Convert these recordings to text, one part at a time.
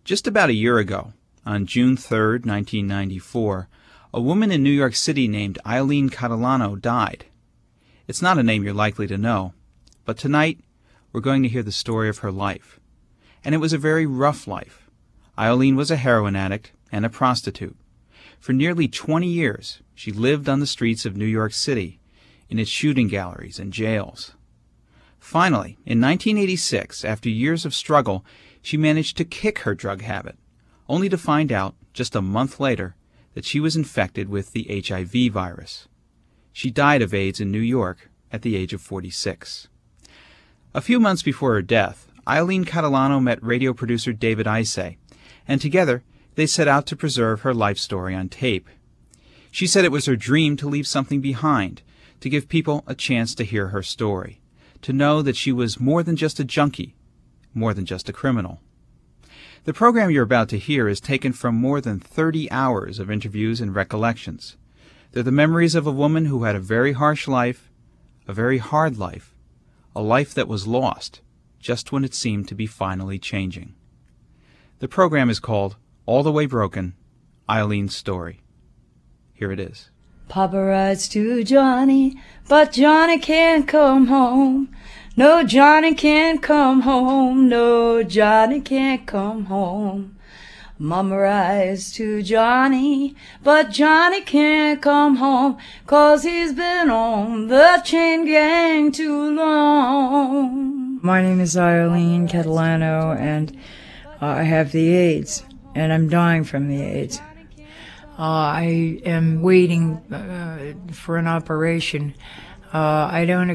Just about a year ago, on June 3rd, 1994, a woman in New York City named Eileen Catalano died. It's not a name you're likely to know, but tonight we're going to hear the story of her life. And it was a very rough life. Eileen was a heroin addict and a prostitute. For nearly 20 years, she lived on the streets of New York City, in its shooting galleries and jails. Finally, in 1986, after years of struggle, she managed to kick her drug habit, only to find out, just a month later, that she was infected with the HIV virus. She died of AIDS in New York at the age of 46. A few months before her death, Eileen Catalano met radio producer David Isay, and together they set out to preserve her life story on tape. She said it was her dream to leave something behind, to give people a chance to hear her story, to know that she was more than just a junkie, more than just a criminal. The program you're about to hear is taken from more than 30 hours of interviews and recollections. They're the memories of a woman who had a very harsh life, a very hard life, a life that was lost just when it seemed to be finally changing. The program is called All the Way Broken, Eileen's Story. Here it is. Papa writes to Johnny, but Johnny can't come home. No, Johnny can't come home. No, Johnny can't come home. Mama writes to Johnny, but Johnny can't come home, 'cause he's been on the chain gang too long. My name is Eileen Catalano, and I have the AIDS, and I'm dying from the AIDS. I am waiting for an operation. I don't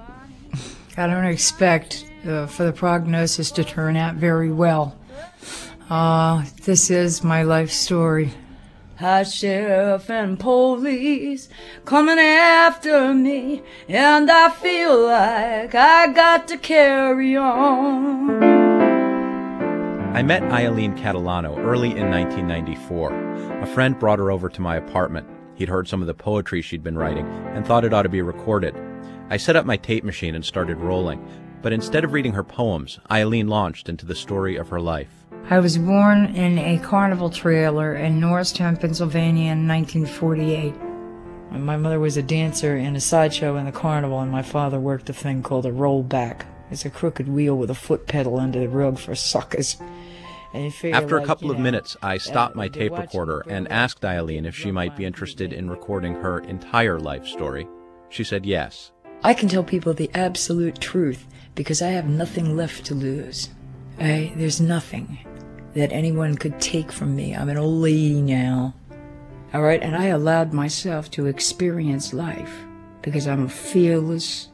expect for the prognosis to turn out very well. This is my life story. Hot sheriff and police coming after me, and I feel like I got to carry on. I met Eileen Catalano early in 1994. A friend brought her over to my apartment. He'd heard some of the poetry she'd been writing and thought it ought to be recorded. I set up my tape machine and started rolling, but instead of reading her poems, Eileen launched into the story of her life. I was born in a carnival trailer in Norristown, Pennsylvania in 1948. My mother was a dancer in a sideshow in the carnival, and my father worked a thing called a rollback. It's a crooked wheel with a foot pedal under the rug for suckers. After a couple of minutes, I stopped my tape recorder and asked Eileen if she might be interested in recording her entire life story. She said yes. I can tell people the absolute truth because I have nothing left to lose. There's nothing that anyone could take from me. I'm an old lady now. All right, and I allowed myself to experience life because I'm a fearless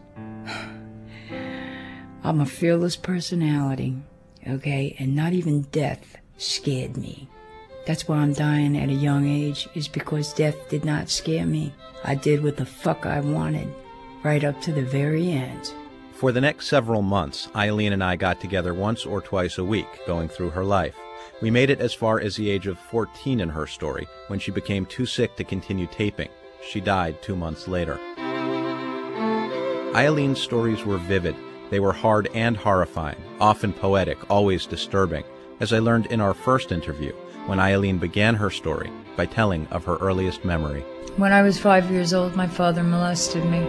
personality, okay? And not even death scared me. That's why I'm dying at a young age, is because death did not scare me. I did what the fuck I wanted, right up to the very end. For the next several months, Eileen and I got together once or twice a week, going through her life. We made it as far as the age of 14 in her story, when she became too sick to continue taping. She died 2 months later. Eileen's stories were vivid. They were hard and horrifying, often poetic, always disturbing, as I learned in our first interview, when Eileen began her story by telling of her earliest memory. When I was 5 years old, my father molested me.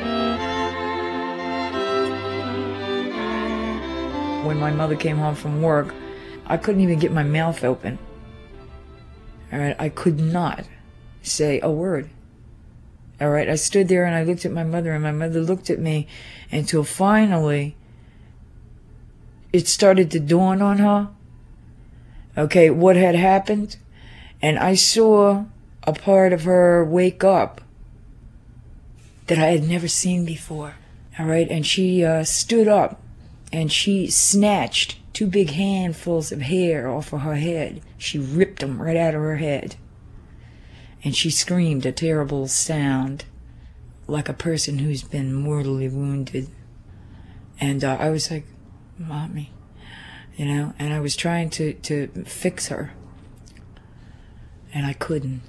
When my mother came home from work, I couldn't even get my mouth open. All right, I could not say a word. All right, I stood there and I looked at my mother, and my mother looked at me, until finally it started to dawn on her, okay, what had happened. And I saw a part of her wake up that I had never seen before. All right, and she stood up and she snatched 2 big handfuls of hair off of her head. She ripped them right out of her head. And she screamed a terrible sound, like a person who's been mortally wounded. And I was like, Mommy, you know, and I was trying to fix her. And I couldn't.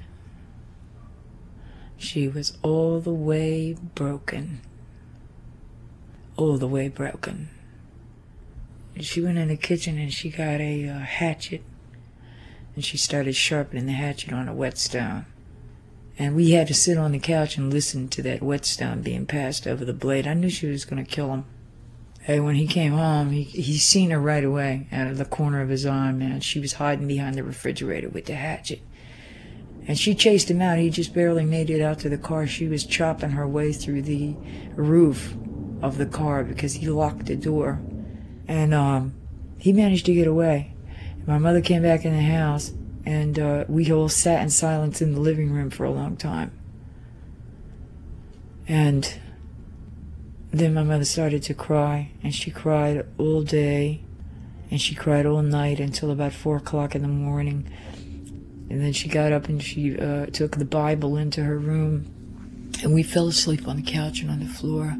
She was all the way broken. All the way broken. She went in the kitchen and she got a hatchet, and she started sharpening the hatchet on a whetstone. And we had to sit on the couch and listen to that whetstone being passed over the blade. I knew she was going to kill him. Hey, when he came home, he seen her right away out of the corner of his eye, man. She was hiding behind the refrigerator with the hatchet. And she chased him out. He just barely made it out to the car. She was chopping her way through the roof of the car because he locked the door. And he managed to get away. My mother came back in the house, and we all sat in silence in the living room for a long time. And then my mother started to cry, and she cried all day, and she cried all night until about 4 o'clock in the morning. And then she got up and she took the Bible into her room, and we fell asleep on the couch and on the floor.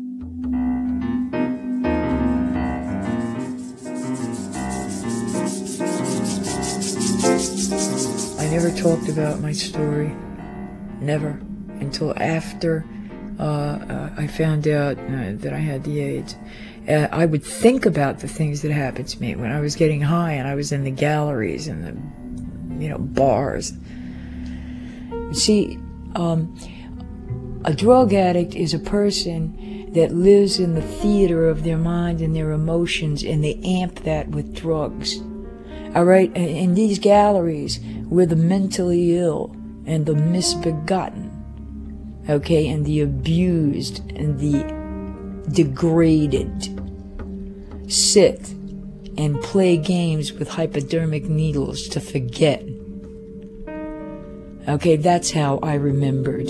I never talked about my story, never, until after I found out that I had the AIDS. I would think about the things that happened to me when I was getting high and I was in the galleries and the bars. See, a drug addict is a person that lives in the theater of their mind and their emotions, and they amp that with drugs. All right? In these galleries, we're the mentally ill and the misbegotten, okay, and the abused and the degraded sit and play games with hypodermic needles to forget. Okay, that's how I remembered.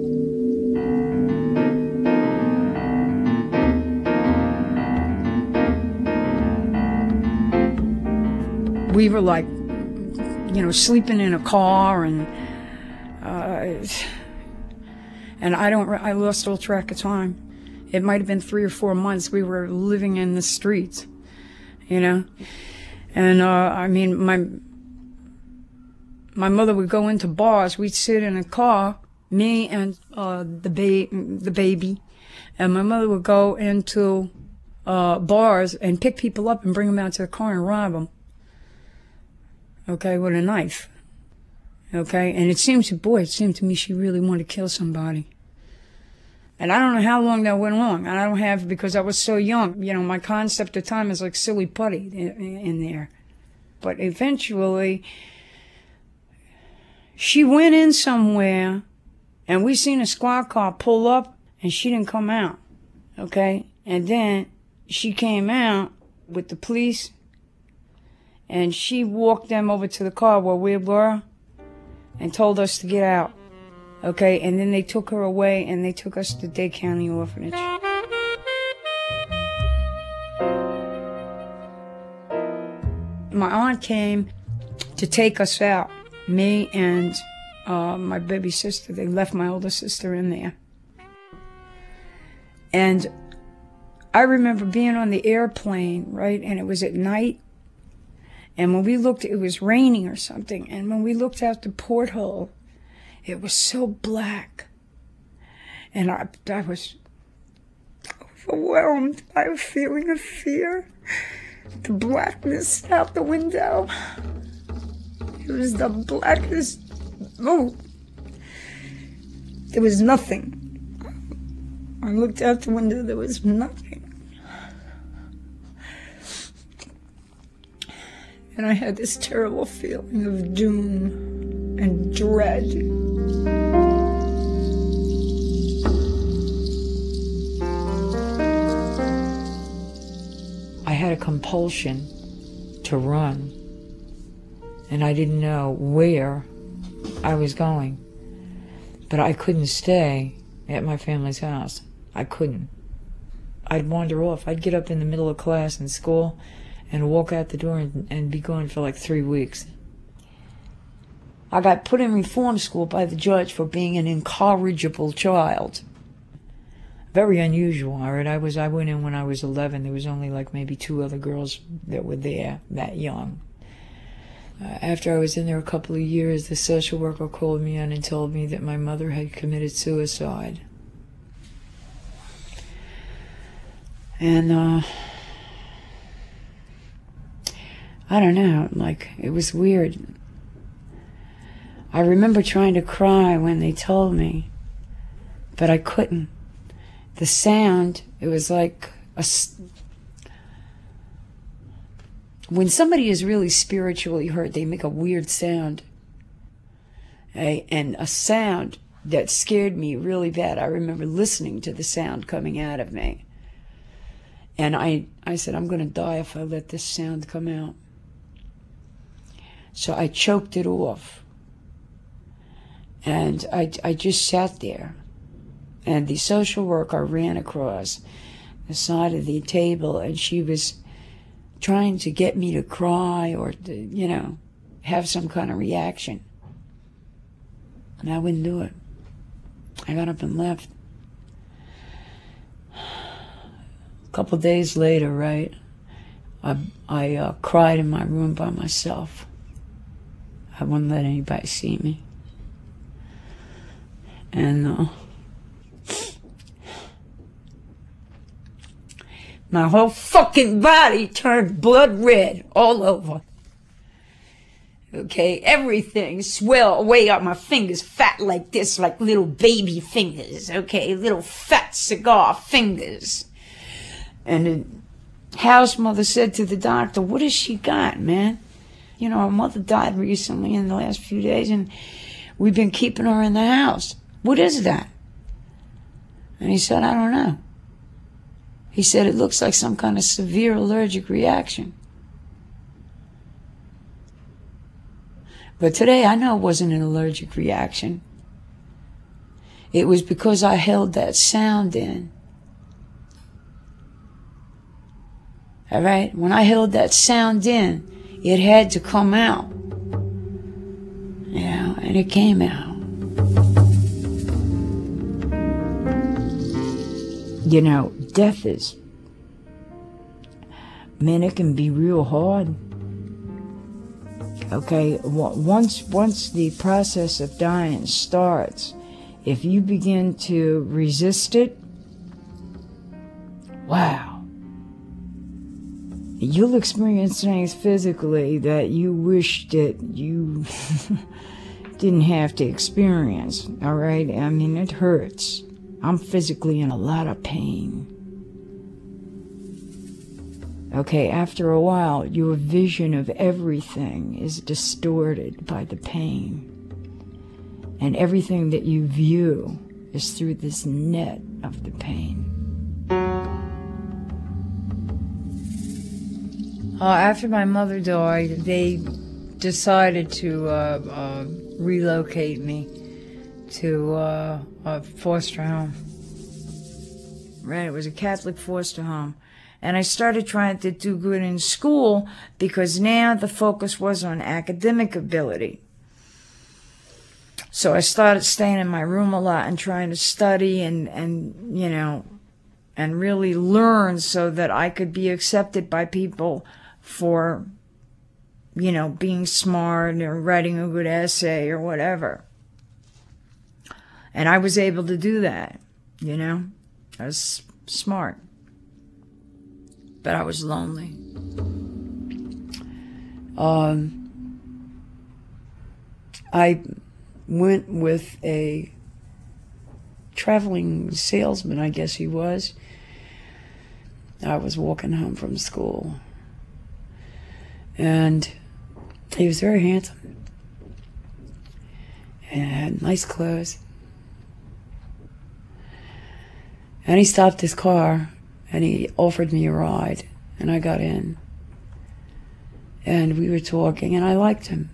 We were like, sleeping in a car, and I lost all track of time. It might have been 3 or 4 months we were living in the streets, And my mother would go into bars. We'd sit in a car, me and the baby, and my mother would go into bars and pick people up and bring them out to the car and rob them. Okay, with a knife. Okay, and it seemed to me she really wanted to kill somebody. And I don't know how long that went on. I don't have, because I was so young. My concept of time is like silly putty in there. But eventually, she went in somewhere, and we seen a squad car pull up, and she didn't come out. Okay, and then she came out with the police, and she walked them over to the car where we were and told us to get out. Okay, and then they took her away and they took us to Dade County Orphanage. My aunt came to take us out, me and my baby sister. They left my older sister in there. And I remember being on the airplane, right, and it was at night. And when we looked, it was raining or something. And when we looked out the porthole, it was so black. And I was overwhelmed by a feeling of fear. The blackness out the window. It was the blackest. Oh, there was nothing. I looked out the window, there was nothing. And I had this terrible feeling of doom and dread. I had a compulsion to run, and I didn't know where I was going. But I couldn't stay at my family's house. I couldn't. I'd wander off. I'd get up in the middle of class in school and walk out the door and be gone for like 3 weeks. I got put in reform school by the judge for being an incorrigible child. Very unusual, all right? I went in when I was 11. There was only like maybe 2 other girls that were there that young. After I was in there a couple of years, the social worker called me in and told me that my mother had committed suicide. And I don't know, like, it was weird. I remember trying to cry when they told me, but I couldn't. The sound, it was like when somebody is really spiritually hurt, they make a weird sound. And a sound that scared me really bad. I remember listening to the sound coming out of me. And I said, I'm going to die if I let this sound come out. So I choked it off. And I just sat there. And the social worker ran across the side of the table, and she was trying to get me to cry or to, have some kind of reaction. And I wouldn't do it. I got up and left. A couple of days later, right, I cried in my room by myself. I wouldn't let anybody see me. And my whole fucking body turned blood red all over. Okay, everything swelled away up my fingers, fat like this, like little baby fingers, okay, little fat cigar fingers. And the house mother said to the doctor, what has she got, man? Our mother died recently in the last few days, and we've been keeping her in the house. What is that? And he said, I don't know. He said, it looks like some kind of severe allergic reaction. But today I know it wasn't an allergic reaction. It was because I held that sound in. All right? When I held that sound in, it had to come out. And it came out. Death is, man, it can be real hard. Okay, once the process of dying starts, if you begin to resist it, wow, you'll experience things physically that you wish that you didn't have to experience, all right? I mean, it hurts. I'm physically in a lot of pain. Okay, after a while, your vision of everything is distorted by the pain. And everything that you view is through this net of the pain. After my mother died, they decided to relocate me to a foster home. Right, it was a Catholic foster home. And I started trying to do good in school because now the focus was on academic ability. So I started staying in my room a lot and trying to study and really learn so that I could be accepted by people for, being smart or writing a good essay or whatever. And I was able to do that, I was smart. But I was lonely. I went with a traveling salesman, I guess he was. I was walking home from school. And he was very handsome. And had nice clothes. And he stopped his car. And he offered me a ride, and I got in. And we were talking, and I liked him.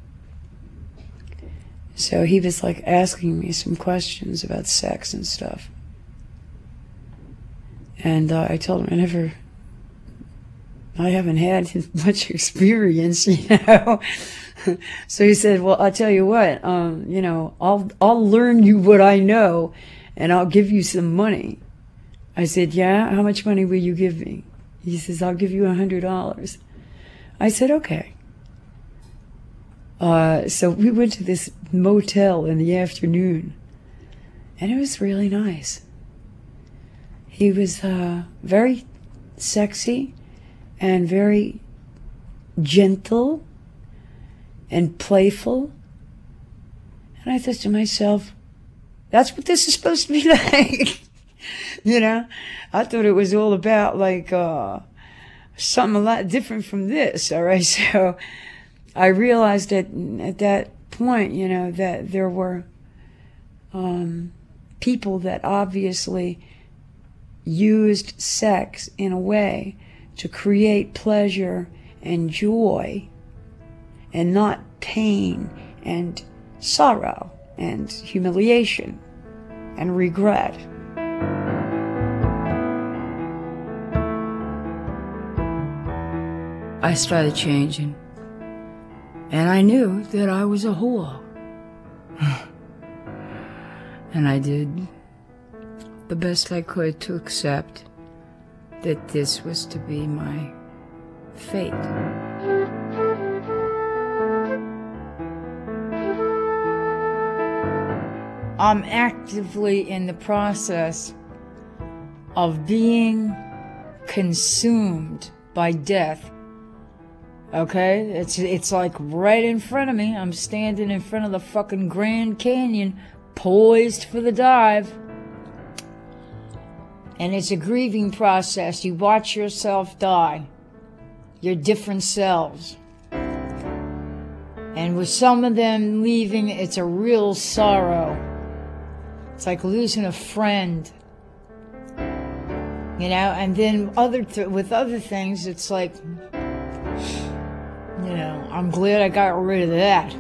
So he was like asking me some questions about sex and stuff. And I told him I haven't had much experience, So he said, well, I'll tell you what, I'll learn you what I know, and I'll give you some money. I said, yeah, how much money will you give me? He says, I'll give you $100. I said, okay. So we went to this motel in the afternoon, and it was really nice. He was very sexy and very gentle and playful And I thought to myself, that's what this is supposed to be like. You know, I thought it was all about like something a lot different from this. All right, so I realized that at that point, you know, that there were people that obviously used sex in a way to create pleasure and joy and not pain and sorrow and humiliation and regret. I started changing, and I knew that I was a whore. And I did the best I could to accept that this was to be my fate. I'm actively in the process of being consumed by death. Okay? It's like right in front of me. I'm standing in front of the fucking Grand Canyon, poised for the dive. And it's a grieving process. You watch yourself die. Your different selves. And with some of them leaving, it's a real sorrow. It's like losing a friend. You know, and then with other things, it's like, you know, I'm glad I got rid of that.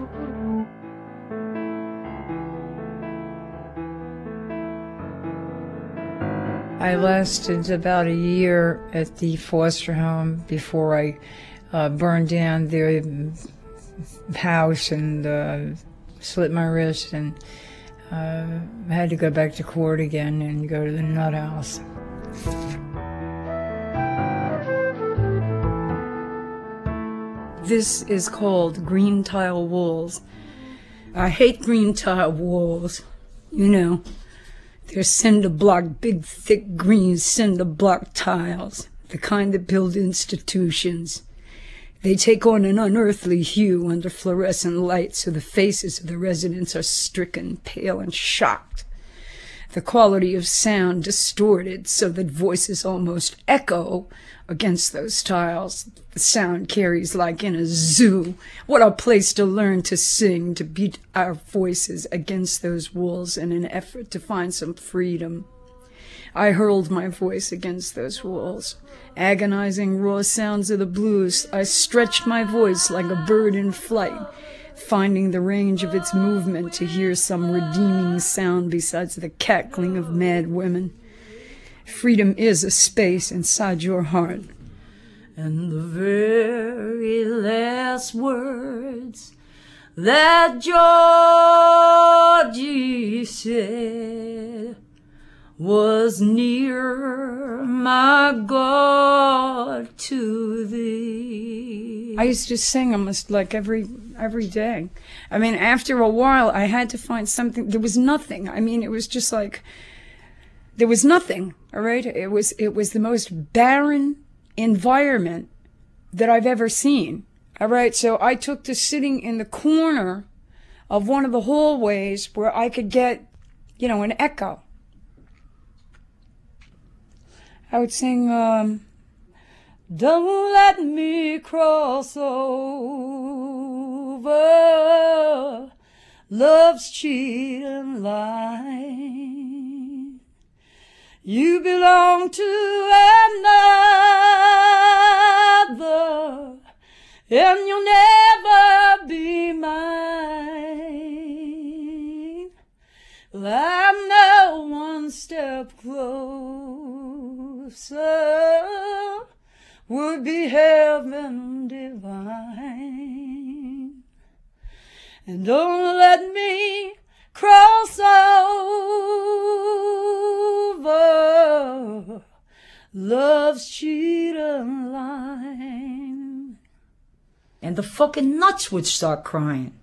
I lasted about a year at the foster home before I burned down their house and slit my wrist, and had to go back to court again and go to the nut house. This is called green tile walls. I hate green tile walls, you know. They're cinder block, big, thick, green cinder block tiles, the kind that build institutions. They take on an unearthly hue under fluorescent light, so the faces of the residents are stricken, pale, and shocked. The quality of sound distorted so that voices almost echo against those tiles. The sound carries like in a zoo. What a place to learn to sing, to beat our voices against those walls in an effort to find some freedom. I hurled my voice against those walls. Agonizing raw sounds of the blues, I stretched my voice like a bird in flight, finding the range of its movement to hear some redeeming sound besides the cackling of mad women. Freedom is a space inside your heart. And the very last words that Georgie said was near my God to thee. I used to sing almost like every day. I mean, after a while, I had to find something. There was nothing. I mean, it was just like, there was nothing, all right? It was the most barren environment that I've ever seen, all right? So I took to sitting in the corner of one of the hallways where I could get, you know, an echo. I would sing, don't let me cross over love's cheating line. You belong to another, and you'll never be mine. I'm no one step closer, would be heaven divine. And don't let me cross over love's cheating line. And the fucking nuts would start crying.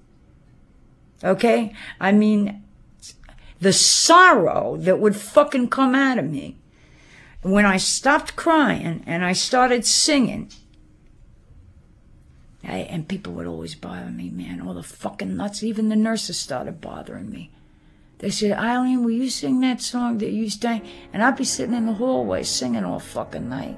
Okay? I mean, the sorrow that would fucking come out of me when I stopped crying and I started singing. And people would always bother me, man. All the fucking nuts. Even the nurses started bothering me. They said, Eileen, will you sing that song that you sang? And I'd be sitting in the hallway singing all fucking night.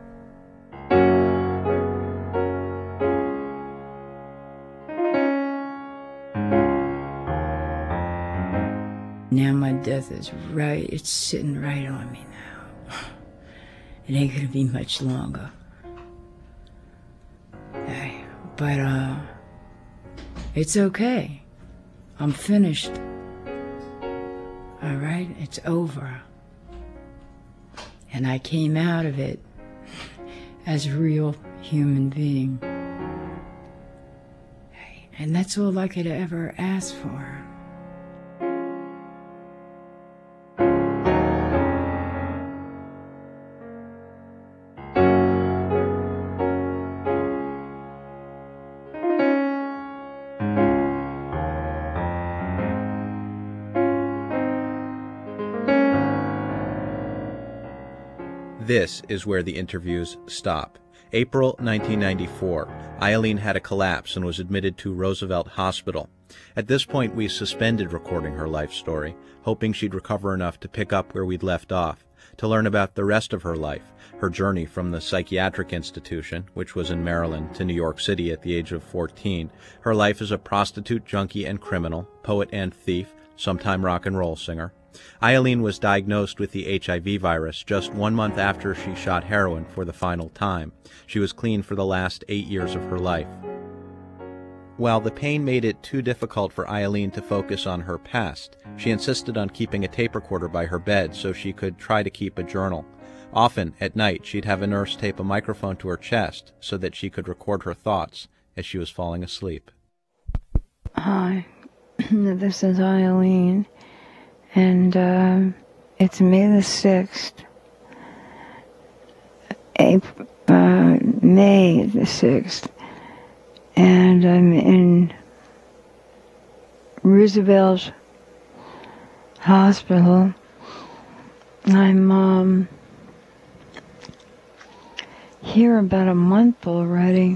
Now my death is right. It's sitting right on me now. It ain't gonna be much longer. But it's okay. I'm finished. All right? It's over. And I came out of it as a real human being. And that's all I could ever ask for. This is where the interviews stop. April 1994. Eileen had a collapse and was admitted to Roosevelt Hospital. At this point, we suspended recording her life story, hoping she'd recover enough to pick up where we'd left off, to learn about the rest of her life, her journey from the psychiatric institution, which was in Maryland, to New York City at the age of 14, her life as a prostitute, junkie, and criminal, poet and thief, sometime rock and roll singer. Eileen was diagnosed with the HIV virus just 1 month after she shot heroin for the final time. She was clean for the last 8 years of her life. While the pain made it too difficult for Eileen to focus on her past, she insisted on keeping a tape recorder by her bed so she could try to keep a journal. Often, at night, she'd have a nurse tape a microphone to her chest so that she could record her thoughts as she was falling asleep. Hi, this is Eileen. And it's May the 6th, May the 6th, and I'm in Roosevelt Hospital. I'm here about a month already.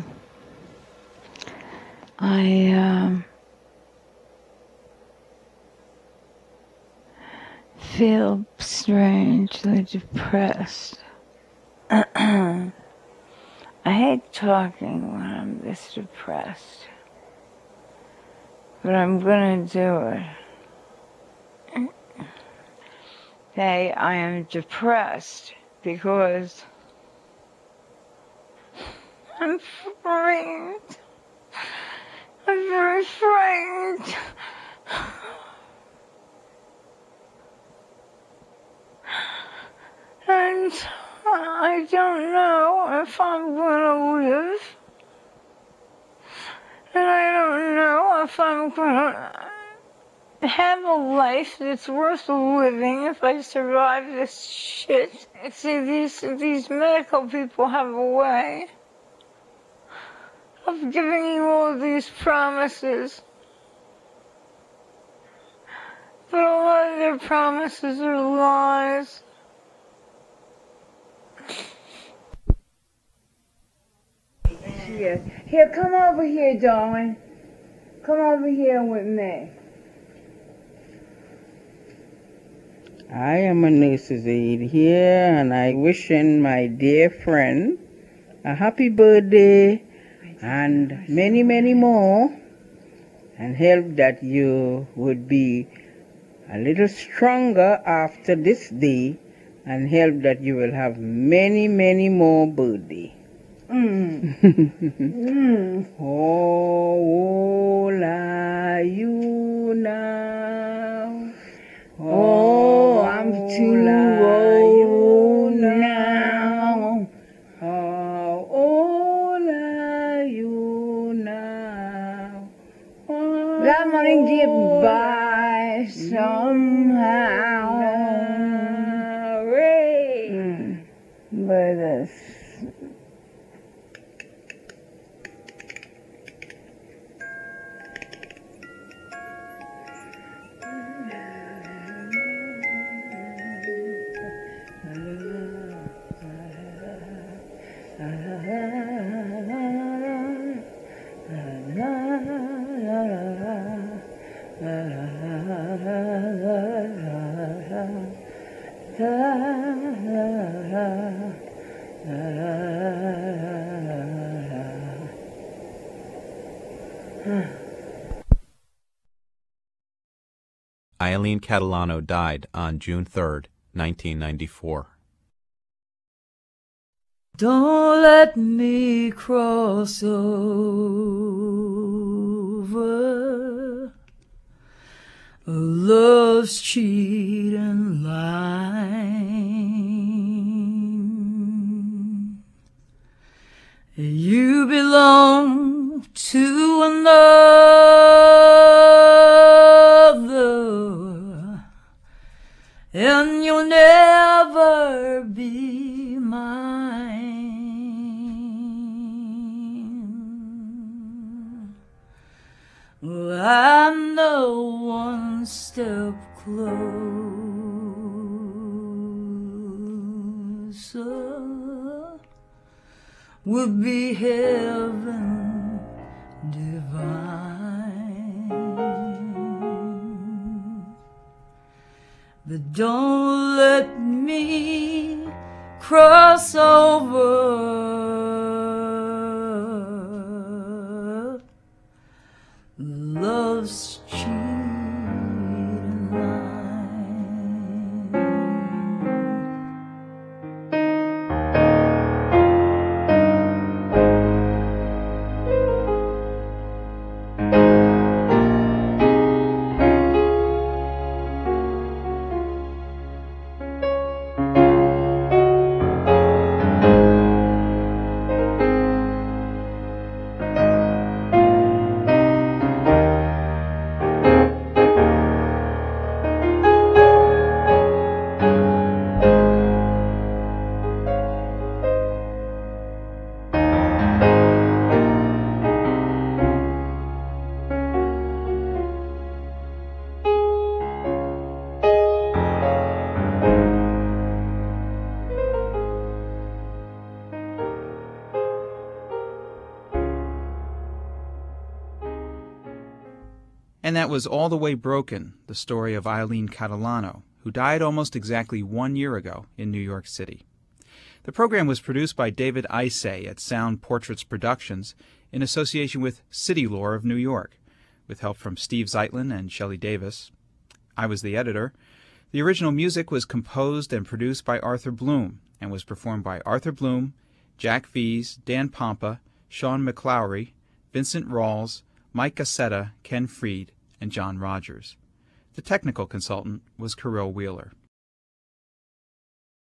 I feel strangely depressed. I hate talking when I'm this depressed, but I'm gonna do it. Hey, I am depressed because I'm frightened. I'm very frightened. And I don't know if I'm gonna live. And I don't know if I'm gonna have a life that's worth living if I survive this shit. See, these medical people have a way of giving you all these promises. But a lot of their promises are lies. Here, come over here, darling. Come over here with me. I am a nurse's aide here, and I wishing my dear friend a happy birthday and many, many more, and hope that you would be a little stronger after this day, and hope that you will have many, many more birthdays. How old are you now? Oh, I'm too old now. How old are you now? I'm gonna get by somehow. But Eileen Catalano died on June 3rd, 1994. Don't let me cross over love's cheating line. You belong to another, and you'll never be mine. Well, I'm no one step closer, would be heaven divine. But don't let me cross over love's cheating line. And that was All the Way Broken, the story of Eileen Catalano, who died almost exactly 1 year ago in New York City. The program was produced by David Isay at Sound Portraits Productions in association with City Lore of New York, with help from Steve Zeitlin and Shelley Davis. I was the editor. The original music was composed and produced by Arthur Bloom and was performed by Arthur Bloom, Jack Vees, Dan Pompa, Sean McLowry, Vincent Rawls, Mike Gazzetta, Ken Freed, and John Rogers. The technical consultant was Kirill Wheeler.